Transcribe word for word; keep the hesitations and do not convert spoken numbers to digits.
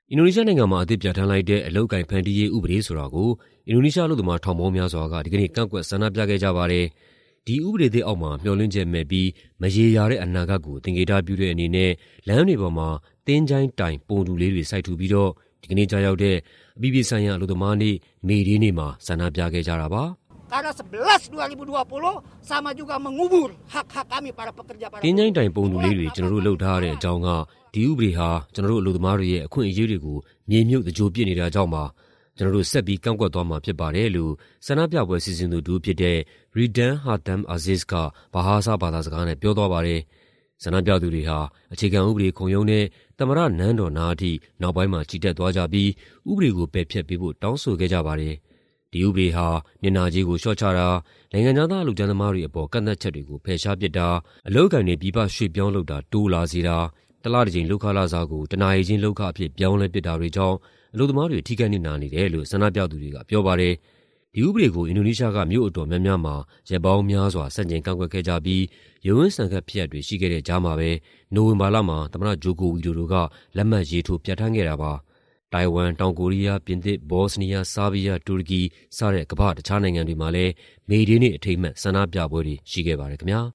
အင်ဒိုနီးရှားနိုင်ငံမှာအသစ်ပြဌာန်းလိုက်တဲ့အလုပ်အကိုင်ဖန်တီးရေးဥပဒေဆိုတာကိုအင်ဒိုနီးရှားအလုပ်သမားထောင်ပေါင်းများစွာကဒီကနေ့ကန့်ကွက်ဆန္ဒပြခဲ့ကြပါတယ်။ဒီဥပဒေသစ်အောက်မှာမျှော်လင့်ချက်မဲ့ပြီးမရေရာတဲ့အနာဂတ်ကိုသင်္ကေတပြုတဲ့အနေနဲ့လမ်းတွေပေါ်မှာသင်္ချိုင်းတိုင်ပုံတူလေးတွေစိုက်ထူပြီးတော့ဒီကနေ့ကြာရောက်တဲ့အပြည်ပြည်ဆိုင်ရာအလုပ်သမားနေ့မေဒေးနေ့မှာဆန္ဒပြခဲ့ကြတာပါ။ Tanggal sebelas dua ribu dua puluh sama juga mengubur hak-hak kami para pekerja para တင်းချိုင်းတိုင်ပုံတူလေးတွေကျွန်တော်တို့လှုပ်ထားရတဲ့အကြောင်းကဒီဥပဒေဟာကျွန်တော်တို့အလုပ်သမားတွေရဲ့အခွင့်အရေးတွေကိုမြေမြုပ်တကြိုပစ်နေတာကြောင့်ပါကျွန်တော်တို့ဆက်ပြီးကန့်ကွက်သွားမှာဖြစ်ပါတယ်လို့ဆန္ဒပြပွဲစီစဉ်သူတူဖြစ်တဲ့ Redhan Hatem Aziz ကဘာဟာဆာဘာသာစကားနဲ့ပြောသွားပါတယ်ဆန္ဒပြသူတွေဟာအခြေခံဥပဒေခုံရုံးနဲ့သမရနန်းတော်နားအထိနောက်ပိုင်းမှာကြီးတက်သွားကြပြီးဥပဒေကိုပယ်ဖျက်ပေးဖို့တောင်းဆိုခဲ့ကြပါတယ်ဒီဥပဒေဟာမျက်နှာကြီးကိုလျှော့ချတာနိုင်ငံသားအလုပ်ကျန်းသမားတွေအပေါ်ကန့်သတ်ချက်တွေကိုဖယ်ရှားပစ်တာအလုပ်အကိုင်တွေပြည်ပရွှေ့ပြောင်းလုပ်တာတိုးလာစေတာတလတစ်ကြိမ်လုပ်ခလာစားကိုတနာရီချင်းလုပ်ခအဖြစ်ပြောင်းလဲပစ်တာတွေကြောင့်အလုပ်သမားတွေထိခိုက်နေနေတယ်လို့ဆန္ဒပြသူတွေကပြောပါတယ်ဒီဥပဒေကိုအင်ဒိုနီးရှားကမြို့အတော်များများမှာရပ်ပေါင်းများစွာဆန့်ကျင်ကန့်ကွက်ခဲ့ကြပြီးရုံးဝန်းဆန်ခတ်ဖြစ်ရပ်တွေရှိခဲ့တဲ့ကြားမှာပဲနိုဝင်ဘာလမှာသမ္မတဂျိုကိုဝီဒိုတို့ကလက်မှတ်ရေးထိုးပြဋ္ဌာန်းခဲ့တာပါတိုင်ဝမ်၊တောင်ကိုရီးယား၊ပြင်သစ်၊ဘော့စနီးယား၊ဆားဘီးယား၊တူရကီစတဲ့ကမ္ဘာ့တခြားနိုင်ငံတွေမှာလည်းမေဒေးနေ့အထိမ်းအမှတ်ဆန္ဒပြပွဲတွေရှိခဲ့ပါတယ်ခင်ဗျာ